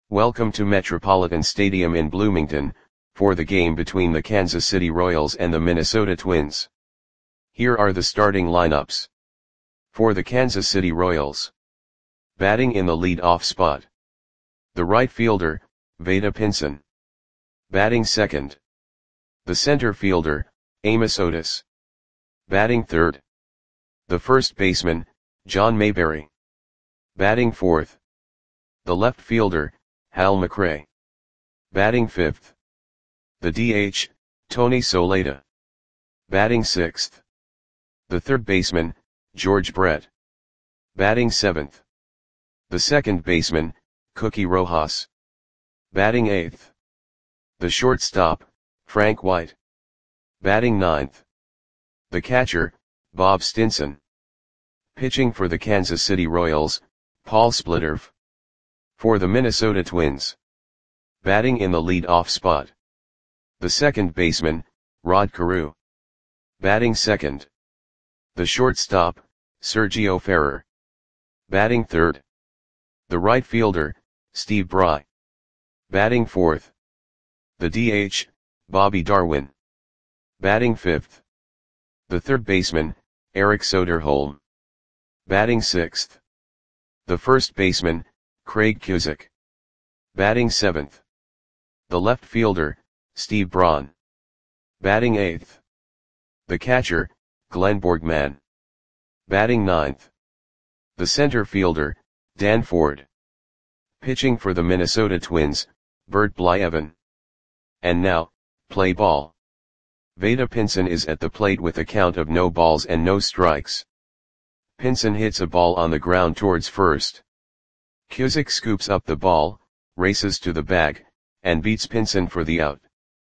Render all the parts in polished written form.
Welcome to Metropolitan Stadium in Bloomington, for the game between the Kansas City Royals and the Minnesota Twins. Here are the starting lineups. For the Kansas City Royals. Batting in the lead-off spot. The right fielder, Vada Pinson. Batting second. The center fielder, Amos Otis. Batting third. The first baseman, John Mayberry. Batting fourth. The left fielder, Hal McRae. Batting fifth. The DH, Tony Soleta. Batting sixth. The third baseman, George Brett. Batting seventh. The second baseman, Cookie Rojas. Batting eighth. The shortstop, Frank White. Batting ninth. The catcher, Bob Stinson. Pitching for the Kansas City Royals, Paul Splitterf. For the Minnesota Twins. Batting in the lead-off spot. The second baseman, Rod Carew. Batting second. The shortstop, Sergio Ferrer. Batting third. The right fielder, Steve Bry. Batting fourth. The DH, Bobby Darwin. Batting fifth. The third baseman, Eric Soderholm. Batting sixth. The first baseman, Craig Cusick. Batting seventh. The left fielder, Steve Braun. Batting eighth. The catcher, Glenn Borgman. Batting ninth. The center fielder, Dan Ford. Pitching for the Minnesota Twins, Bert Blyleven. And now, play ball. Vada Pinson is at the plate with a count of no balls and no strikes. Pinson hits a ball on the ground towards first. Cusick scoops up the ball, races to the bag, and beats Pinson for the out.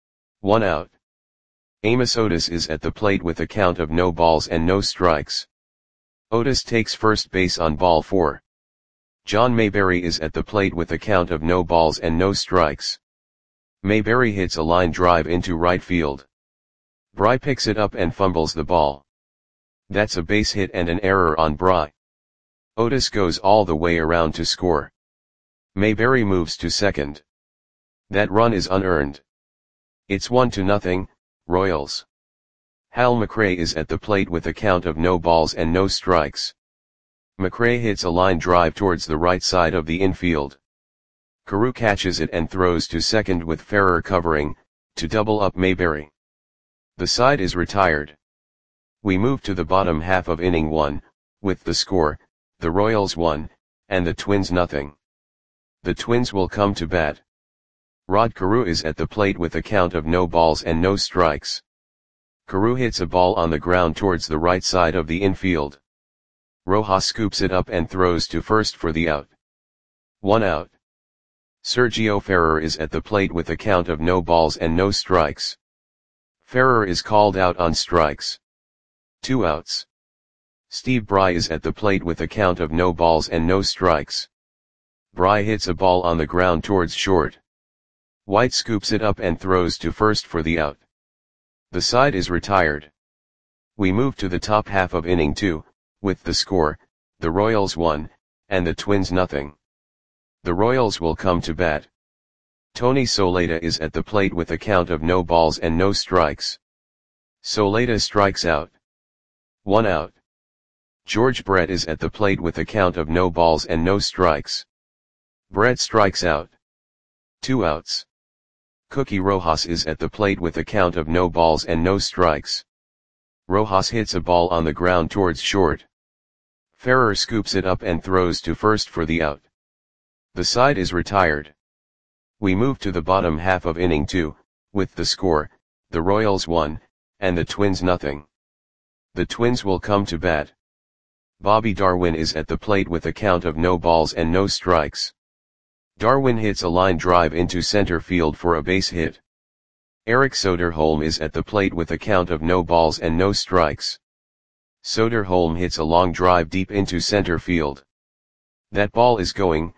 1 out. Amos Otis is at the plate with a count of no balls and no strikes. Otis takes first base on ball 4. John Mayberry is at the plate with a count of no balls and no strikes. Mayberry hits a line drive into right field. Bry picks it up and fumbles the ball. That's a base hit and an error on Bry. Otis goes all the way around to score. Mayberry moves to second. That run is unearned. It's 1-0, Royals. Hal McRae is at the plate with a count of no balls and no strikes. McRae hits a line drive towards the right side of the infield. Carew catches it and throws to second with Ferrer covering, to double up Mayberry. The side is retired. We move to the bottom half of inning 1, with the score, the Royals 1, and the Twins 0. The Twins will come to bat. Rod Carew is at the plate with a count of no balls and no strikes. Carew hits a ball on the ground towards the right side of the infield. Rojas scoops it up and throws to first for the out. 1 out. Sergio Ferrer is at the plate with a count of no balls and no strikes. Ferrer is called out on strikes. 2 outs. Steve Bry is at the plate with a count of no balls and no strikes. Bry hits a ball on the ground towards short. White scoops it up and throws to first for the out. The side is retired. We move to the top half of inning 2, with the score, the Royals 1, and the Twins 0. The Royals will come to bat. Tony Soleta is at the plate with a count of no balls and no strikes. Soleta strikes out. 1 out. George Brett is at the plate with a count of no balls and no strikes. Brett strikes out. 2 outs. Cookie Rojas is at the plate with a count of no balls and no strikes. Rojas hits a ball on the ground towards short. Ferrer scoops it up and throws to first for the out. The side is retired. We move to the bottom half of inning 2, with the score, the Royals 1, and the Twins 0. The Twins will come to bat. Bobby Darwin is at the plate with a count of no balls and no strikes. Darwin hits a line drive into center field for a base hit. Eric Soderholm is at the plate with a count of no balls and no strikes. Soderholm hits a long drive deep into center field. That ball is gone.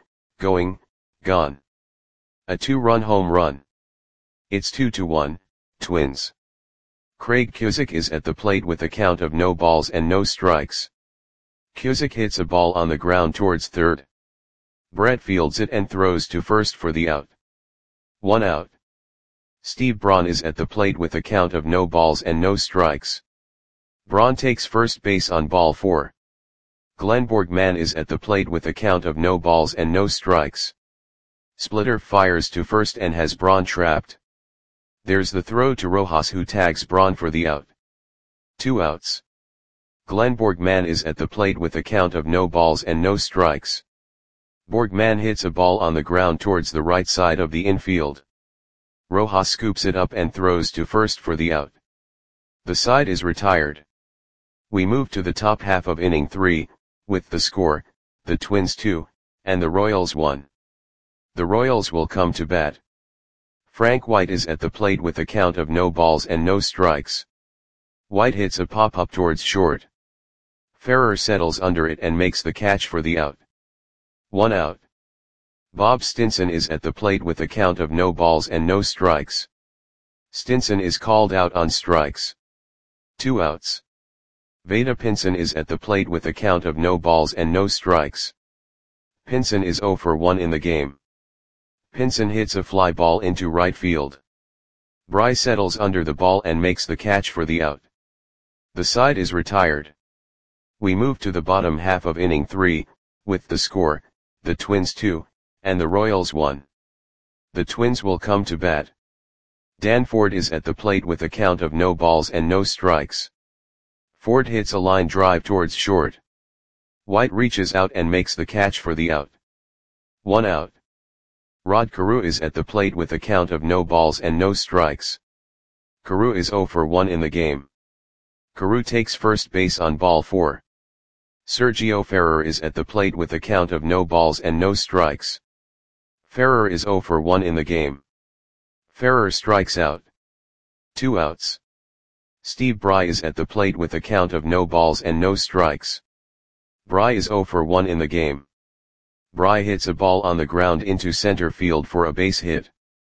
A 2-run home run. It's 2-1, Twins. Craig Cusick is at the plate with a count of no balls and no strikes. Cusick hits a ball on the ground towards third. Brett fields it and throws to first for the out. 1 out. Steve Braun is at the plate with a count of no balls and no strikes. Braun takes first base on ball 4. Glenn Borgman is at the plate with a count of no balls and no strikes. Splitter fires to first and has Braun trapped. There's the throw to Rojas, who tags Braun for the out. 2 outs. Glenn Borgman is at the plate with a count of no balls and no strikes. Borgman hits a ball on the ground towards the right side of the infield. Rojas scoops it up and throws to first for the out. The side is retired. We move to the top half of inning 3, with the score, the Twins 2, and the Royals 1. The Royals will come to bat. Frank White is at the plate with a count of no balls and no strikes. White hits a pop-up towards short. Ferrer settles under it and makes the catch for the out. 1 out. Bob Stinson is at the plate with a count of no balls and no strikes. Stinson is called out on strikes. 2 outs. Vada Pinson is at the plate with a count of no balls and no strikes. Pinson is 0 for 1 in the game. Pinson hits a fly ball into right field. Bry settles under the ball and makes the catch for the out. The side is retired. We move to the bottom half of inning 3, with the score, the Twins 2, and the Royals 1. The Twins will come to bat. Dan Ford is at the plate with a count of no balls and no strikes. Ford hits a line drive towards short. White reaches out and makes the catch for the out. 1 out. Rod Carew is at the plate with a count of no balls and no strikes. Carew is 0 for 1 in the game. Carew takes first base on ball 4. Sergio Ferrer is at the plate with a count of no balls and no strikes. Ferrer is 0 for 1 in the game. Ferrer strikes out. 2 outs. Steve Bry is at the plate with a count of no balls and no strikes. Bry is 0 for 1 in the game. Bry hits a ball on the ground into center field for a base hit.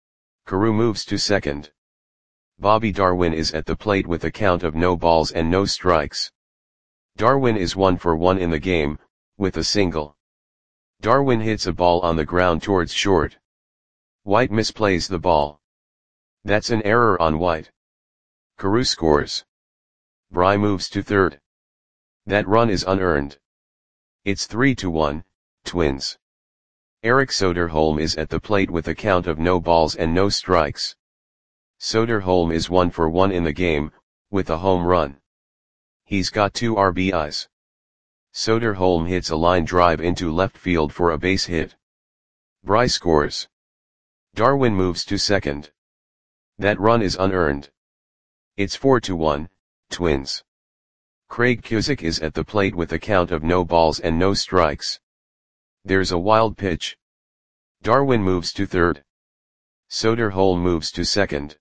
Carew moves to second. Bobby Darwin is at the plate with a count of no balls and no strikes. Darwin is 1 for 1 in the game, with a single. Darwin hits a ball on the ground towards short. White misplays the ball. That's an error on White. Carew scores. Bry moves to third. That run is unearned. It's 3-1, Twins. Eric Soderholm is at the plate with a count of no balls and no strikes. Soderholm is 1 for 1 in the game, with a home run. He's got 2 RBIs. Soderholm hits a line drive into left field for a base hit. Bry scores. Darwin moves to second. That run is unearned. It's 4-1, Twins. Craig Cusick is at the plate with a count of no balls and no strikes. There's a wild pitch. Darwin moves to third. Soderholm moves to second.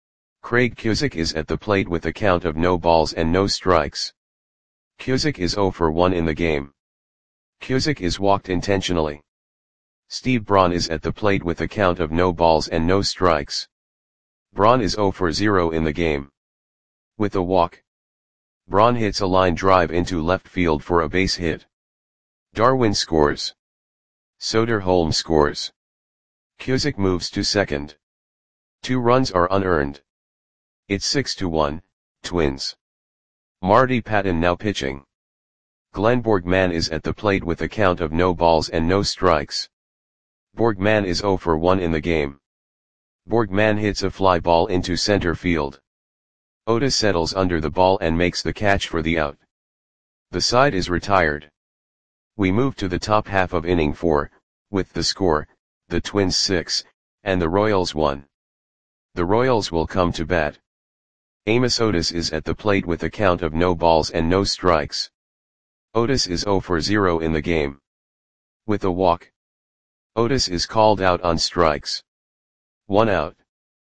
Craig Cusick is at the plate with a count of no balls and no strikes. Cusick is 0 for 1 in the game. Cusick is walked intentionally. Steve Braun is at the plate with a count of no balls and no strikes. Braun is 0 for 0 in the game. With a walk. Braun hits a line drive into left field for a base hit. Darwin scores. Soderholm scores. Cusick moves to second. 2 runs are unearned. It's 6-1, Twins. Marty Patton now pitching. Glenn Borgman is at the plate with a count of no balls and no strikes. Borgman is 0 for 1 in the game. Borgman hits a fly ball into center field. Otis settles under the ball and makes the catch for the out. The side is retired. We move to the top half of inning 4, with the score, the Twins 6, and the Royals 1. The Royals will come to bat. Amos Otis is at the plate with a count of no balls and no strikes. Otis is 0 for 0 in the game. With a walk. Otis is called out on strikes. 1 out.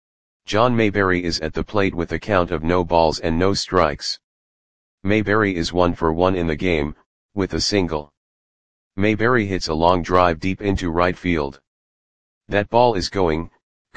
John Mayberry is at the plate with a count of no balls and no strikes. Mayberry is 1 for 1 in the game, with a single. Mayberry hits a long drive deep into right field. That ball is gone.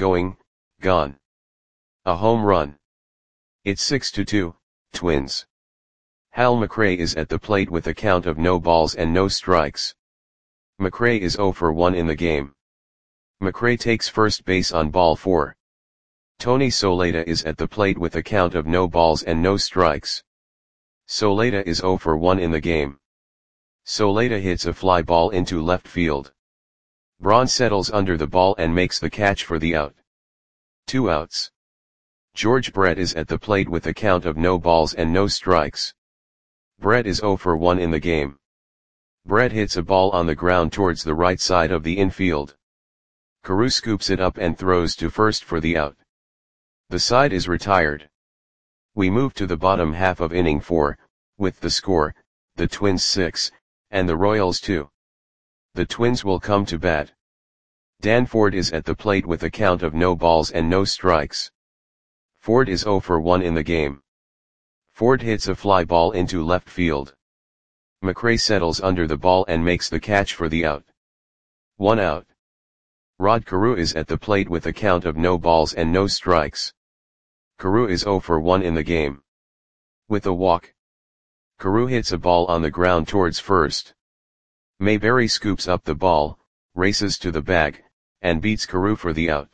A home run. It's 6-2, Twins. Hal McRae is at the plate with a count of no balls and no strikes. McRae is 0 for 1 in the game. McRae takes first base on ball 4. Tony Soleta is at the plate with a count of no balls and no strikes. Soleta is 0 for 1 in the game. Soleta hits a fly ball into left field. Braun settles under the ball and makes the catch for the out. 2 outs. George Brett is at the plate with a count of no balls and no strikes. Brett is 0 for 1 in the game. Brett hits a ball on the ground towards the right side of the infield. Carew scoops it up and throws to first for the out. The side is retired. We move to the bottom half of inning 4, with the score, the Twins 6, and the Royals 2. The Twins will come to bat. Dan Ford is at the plate with a count of no balls and no strikes. Ford is 0 for 1 in the game. Ford hits a fly ball into left field. McRae settles under the ball and makes the catch for the out. 1 out. Rod Carew is at the plate with a count of no balls and no strikes. Carew is 0 for 1 in the game. With a walk, Carew hits a ball on the ground towards first. Mayberry scoops up the ball, races to the bag, and beats Carew for the out.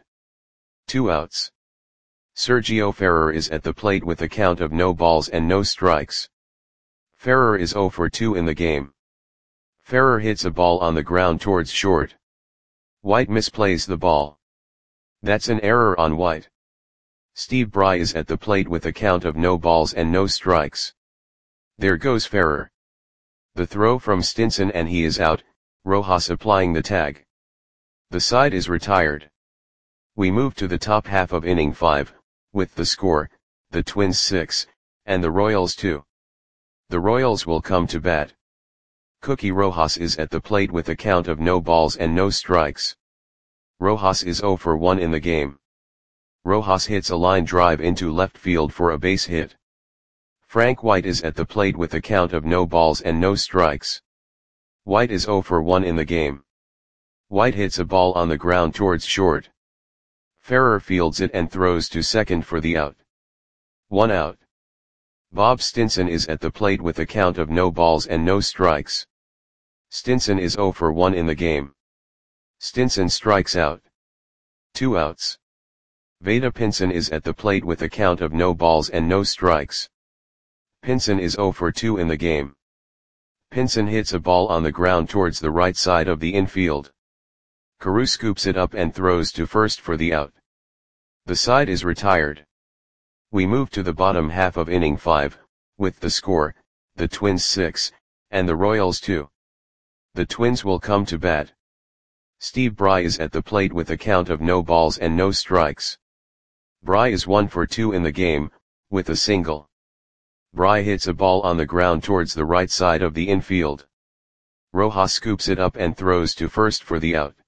2 outs. Sergio Ferrer is at the plate with a count of no balls and no strikes. Ferrer is 0 for 2 in the game. Ferrer hits a ball on the ground towards short. White misplays the ball. That's an error on White. Steve Bry is at the plate with a count of no balls and no strikes. There goes Ferrer. The throw from Stinson and he is out, Rojas applying the tag. The side is retired. We move to the top half of inning 5, with the score, the Twins 6, and the Royals 2. The Royals will come to bat. Cookie Rojas is at the plate with a count of no balls and no strikes. Rojas is 0 for 1 in the game. Rojas hits a line drive into left field for a base hit. Frank White is at the plate with a count of no balls and no strikes. White is 0 for 1 in the game. White hits a ball on the ground towards short. Ferrer fields it and throws to second for the out. 1 out. Bob Stinson is at the plate with a count of no balls and no strikes. Stinson is 0 for 1 in the game. Stinson strikes out. 2 outs. Vada Pinson is at the plate with a count of no balls and no strikes. Pinson is 0 for 2 in the game. Pinson hits a ball on the ground towards the right side of the infield. Carew scoops it up and throws to first for the out. The side is retired. We move to the bottom half of inning 5, with the score, the Twins 6, and the Royals 2. The Twins will come to bat. Steve Bry is at the plate with a count of no balls and no strikes. Bry is 1 for 2 in the game, with a single. Bry hits a ball on the ground towards the right side of the infield. Rojas scoops it up and throws to first for the out.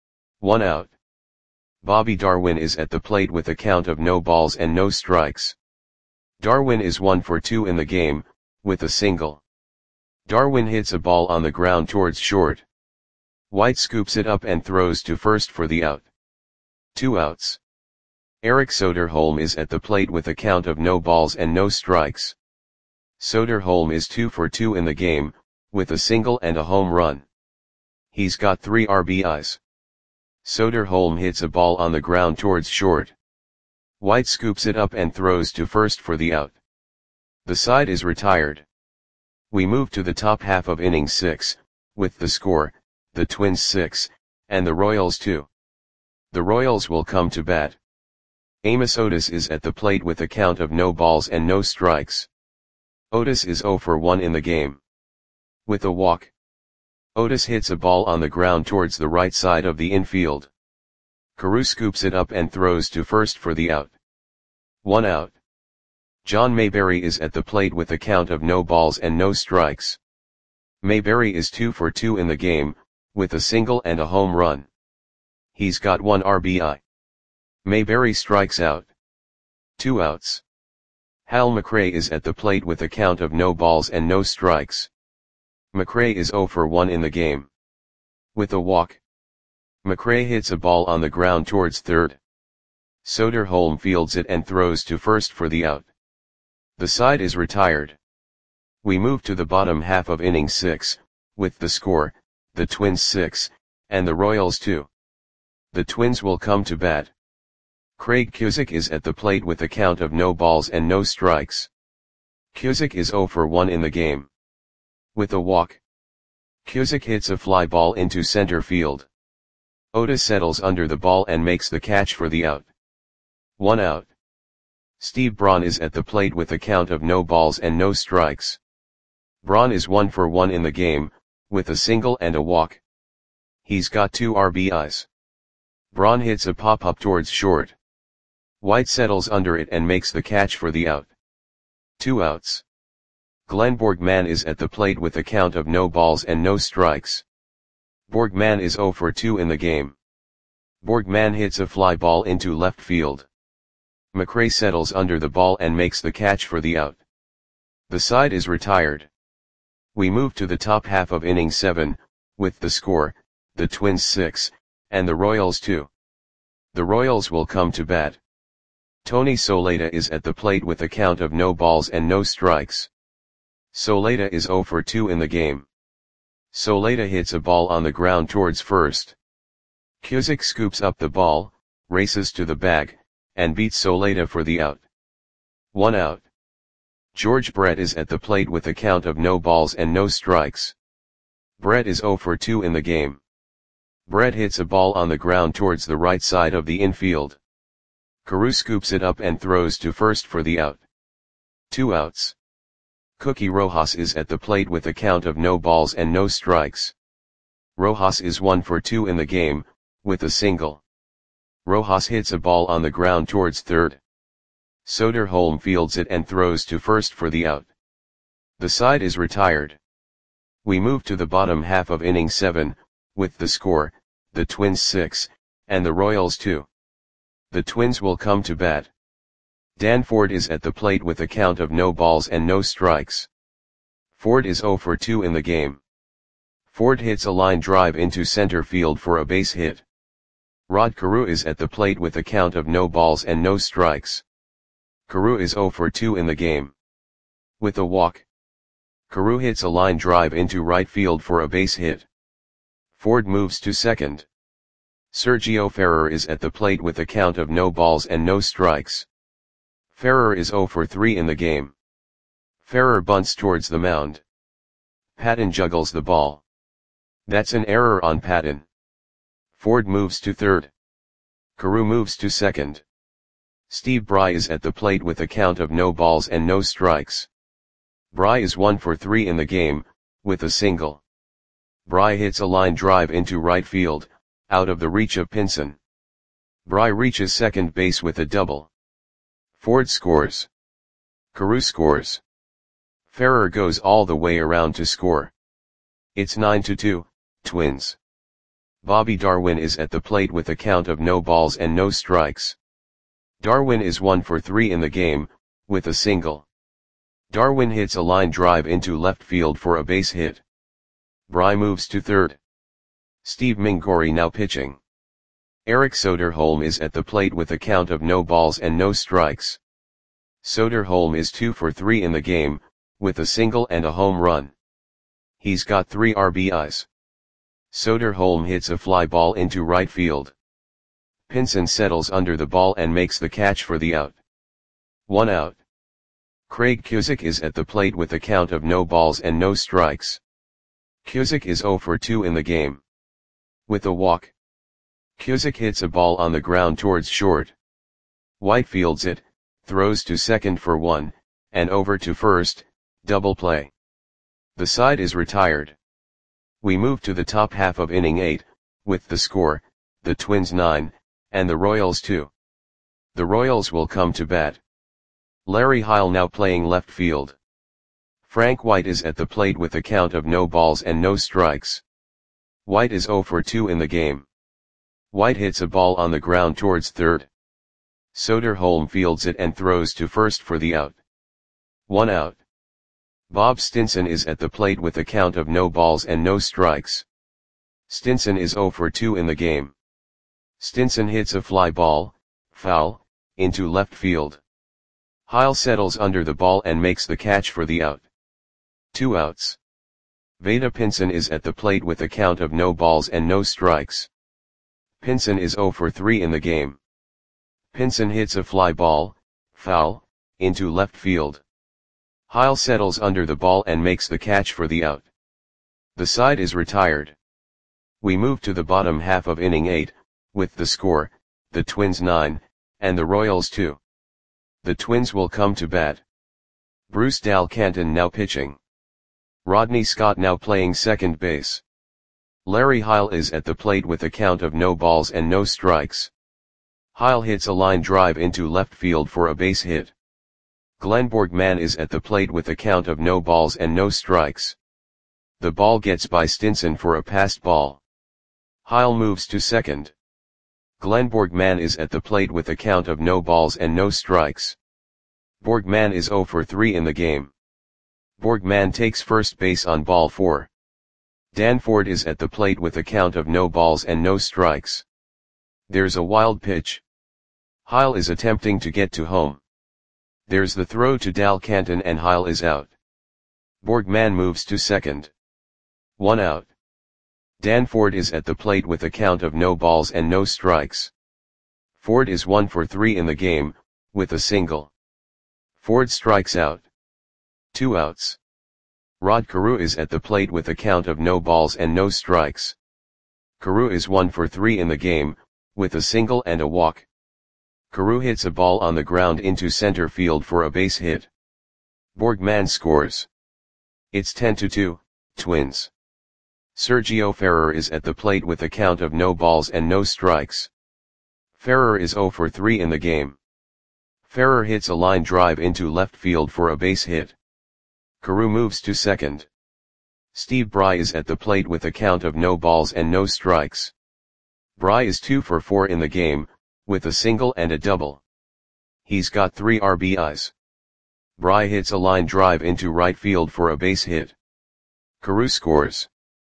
1 out. Bobby Darwin is at the plate with a count of no balls and no strikes. Darwin is 1 for 2 in the game, with a single. Darwin hits a ball on the ground towards short. White scoops it up and throws to first for the out. 2 outs. Eric Soderholm is at the plate with a count of no balls and no strikes. Soderholm is 2 for 2 in the game, with a single and a home run. He's got 3 RBIs. Soderholm hits a ball on the ground towards short. White scoops it up and throws to first for the out. The side is retired. We move to the top half of inning 6, with the score, the Twins 6, and the Royals 2. The Royals will come to bat. Amos Otis is at the plate with a count of no balls and no strikes. Otis is 0 for 1 in the game. With a walk, Otis hits a ball on the ground towards the right side of the infield. Carew scoops it up and throws to first for the out. 1 out. John Mayberry is at the plate with a count of no balls and no strikes. Mayberry is 2 for 2 in the game, with a single and a home run. He's got 1 RBI. Mayberry strikes out. 2 outs. Hal McRae is at the plate with a count of no balls and no strikes. McRae is 0 for 1 in the game. With a walk, McRae hits a ball on the ground towards third. Soderholm fields it and throws to first for the out. The side is retired. We move to the bottom half of inning 6, with the score, the Twins 6, and the Royals 2. The Twins will come to bat. Craig Cusick is at the plate with a count of no balls and no strikes. Cusick is 0 for 1 in the game. With a walk, Cusick hits a fly ball into center field. Oda settles under the ball and makes the catch for the out. 1 out. Steve Braun is at the plate with a count of no balls and no strikes. Braun is 1 for 1 in the game, with a single and a walk. He's got 2 RBIs. Braun hits a pop-up towards short. White settles under it and makes the catch for the out. 2 outs. Glenn Borgman is at the plate with a count of no balls and no strikes. Borgman is 0 for 2 in the game. Borgman hits a fly ball into left field. McRae settles under the ball and makes the catch for the out. The side is retired. We move to the top half of inning 7, with the score, the Twins 6, and the Royals 2. The Royals will come to bat. Tony Soleta is at the plate with a count of no balls and no strikes. Soleta is 0 for 2 in the game. Soleta hits a ball on the ground towards first. Cusick scoops up the ball, races to the bag, and beats Soleta for the out. 1 out. George Brett is at the plate with a count of no balls and no strikes. Brett is 0 for 2 in the game. Brett hits a ball on the ground towards the right side of the infield. Carew scoops it up and throws to first for the out. 2 outs. Cookie Rojas is at the plate with a count of no balls and no strikes. Rojas is 1 for 2 in the game, with a single. Rojas hits a ball on the ground towards third. Soderholm fields it and throws to first for the out. The side is retired. We move to the bottom half of inning 7, with the score, the Twins 6, and the Royals 2. The Twins will come to bat. Dan Ford is at the plate with a count of no balls and no strikes. Ford is 0 for 2 in the game. Ford hits a line drive into center field for a base hit. Rod Carew is at the plate with a count of no balls and no strikes. Carew is 0 for 2 in the game. With a walk, Carew hits a line drive into right field for a base hit. Ford moves to second. Sergio Ferrer is at the plate with a count of no balls and no strikes. Ferrer is 0 for 3 in the game. Ferrer bunts towards the mound. Patton juggles the ball. That's an error on Patton. Ford moves to third. Carew moves to second. Steve Bry is at the plate with a count of no balls and no strikes. Bry is 1 for 3 in the game, with a single. Bry hits a line drive into right field, out of the reach of Pinson. Bry reaches second base with a double. Ford scores. Carew scores. Ferrer goes all the way around to score. It's 9-2, Twins. Bobby Darwin is at the plate with a count of no balls and no strikes. Darwin is 1 for 3 in the game, with a single. Darwin hits a line drive into left field for a base hit. Bry moves to third. Steve Mingori now pitching. Eric Soderholm is at the plate with a count of no balls and no strikes. Soderholm is 2 for 3 in the game, with a single and a home run. He's got 3 RBIs. Soderholm hits a fly ball into right field. Pinson settles under the ball and makes the catch for the out. 1 out. Craig Cusick is at the plate with a count of no balls and no strikes. Cusick is 0 for 2 in the game. With a walk, Cusick hits a ball on the ground towards short. White fields it, throws to second for 1, and over to first, double play. The side is retired. We move to the top half of inning 8, with the score, the Twins 9, and the Royals 2. The Royals will come to bat. Larry Heil now playing left field. Frank White is at the plate with a count of no balls and no strikes. White is 0 for 2 in the game. White hits a ball on the ground towards third. Soderholm fields it and throws to first for the out. 1 out. Bob Stinson is at the plate with a count of no balls and no strikes. Stinson is 0 for 2 in the game. Stinson hits a fly ball, foul, into left field. Heil settles under the ball and makes the catch for the out. 2 outs. Veda Pinson is at the plate with a count of no balls and no strikes. Pinson is 0 for 3 in the game. Pinson hits a fly ball, foul, into left field. Heil settles under the ball and makes the catch for the out. The side is retired. We move to the bottom half of inning 8, with the score, the Twins 9, and the Royals 2. The Twins will come to bat. Bruce Dal Canton now pitching. Rodney Scott now playing second base. Larry Heil is at the plate with a count of no balls and no strikes. Heil hits a line drive into left field for a base hit. Glenn Borgman is at the plate with a count of no balls and no strikes. The ball gets by Stinson for a passed ball. Heil moves to second. Glenn Borgman is at the plate with a count of no balls and no strikes. Borgman is 0 for 3 in the game. Borgman takes first base on ball 4. Dan Ford is at the plate with a count of no balls and no strikes. There's a wild pitch. Heil is attempting to get to home. There's the throw to Dal Canton and Heil is out. Borgman moves to second. 1 out. Dan Ford is at the plate with a count of no balls and no strikes. Ford is 1 for 3 in the game, with a single. Ford strikes out. 2 outs. Rod Carew is at the plate with a count of no balls and no strikes. Carew is 1 for 3 in the game, with a single and a walk. Carew hits a ball on the ground into center field for a base hit. Borgman scores. It's 10-2, Twins. Sergio Ferrer is at the plate with a count of no balls and no strikes. Ferrer is 0 for 3 in the game. Ferrer hits a line drive into left field for a base hit. Carew moves to second. Steve Bry is at the plate with a count of no balls and no strikes. Bry is 2 for 4 in the game, with a single and a double. He's got 3 RBIs. Bry hits a line drive into right field for a base hit. Carew scores.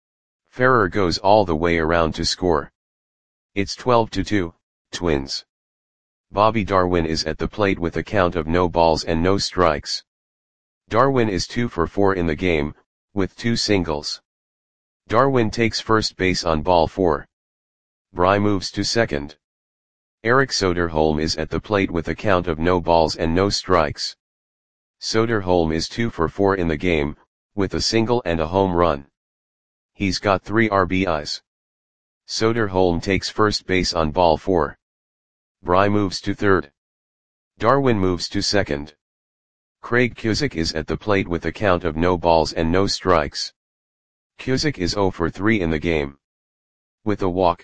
Ferrer goes all the way around to score. It's 12-2, Twins. Bobby Darwin is at the plate with a count of no balls and no strikes. Darwin is 2 for 4 in the game, with 2 singles. Darwin takes first base on ball 4. Bry moves to second. Eric Soderholm is at the plate with a count of no balls and no strikes. Soderholm is 2 for 4 in the game, with a single and a home run. He's got 3 RBIs. Soderholm takes first base on ball 4. Bry moves to third. Darwin moves to second. Craig Cusick is at the plate with a count of no balls and no strikes. Cusick is 0 for 3 in the game. With a walk.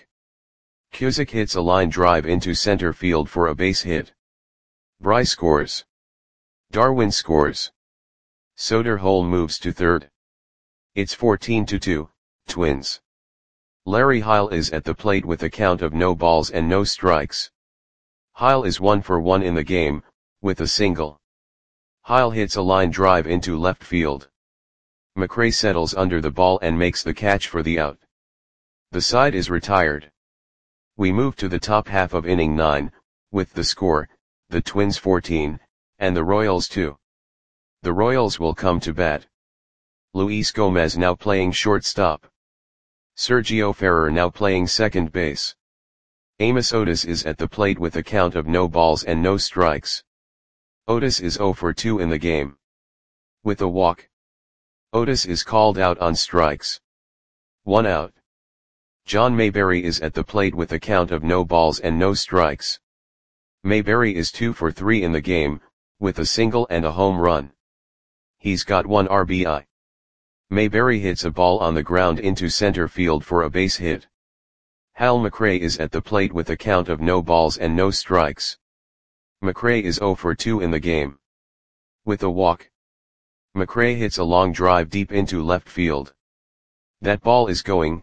Cusick hits a line drive into center field for a base hit. Bry scores. Darwin scores. Soderholm moves to third. It's 14-2, Twins. Larry Heil is at the plate with a count of no balls and no strikes. Heil is 1 for 1 in the game, with a single. Heil hits a line drive into left field. McRae settles under the ball and makes the catch for the out. The side is retired. We move to the top half of inning 9, with the score, the Twins 14, and the Royals 2. The Royals will come to bat. Luis Gomez now playing shortstop. Sergio Ferrer now playing second base. Amos Otis is at the plate with a count of no balls and no strikes. Otis is 0 for 2 in the game. With a walk. Otis is called out on strikes. 1 out. John Mayberry is at the plate with a count of no balls and no strikes. Mayberry is 2 for 3 in the game, with a single and a home run. He's got 1 RBI. Mayberry hits a ball on the ground into center field for a base hit. Hal McRae is at the plate with a count of no balls and no strikes. McRae is 0 for 2 in the game. With a walk. McRae hits a long drive deep into left field. That ball is going,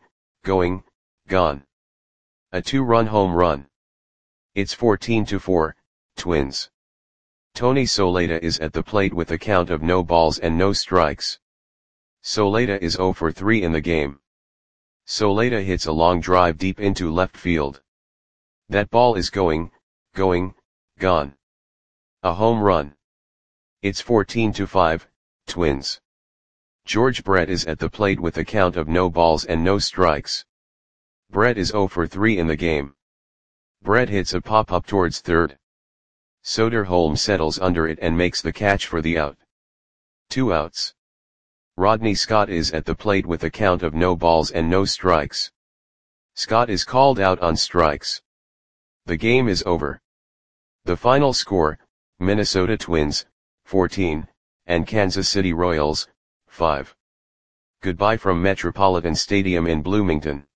gone. A 2-run home run. It's 14-4, Twins. Tony Soleta is at the plate with a count of no balls and no strikes. Soleta is 0 for 3 in the game. Soleta hits a long drive deep into left field. That ball is going, gone. A home run. It's 14-5, Twins. George Brett is at the plate with a count of no balls and no strikes. Brett is 0 for 3 in the game. Brett hits a pop-up towards third. Soderholm settles under it and makes the catch for the out. 2 outs. Rodney Scott is at the plate with a count of no balls and no strikes. Scott is called out on strikes. The game is over. The final score, Minnesota Twins, 14, and Kansas City Royals, 5. Goodbye from Metropolitan Stadium in Bloomington.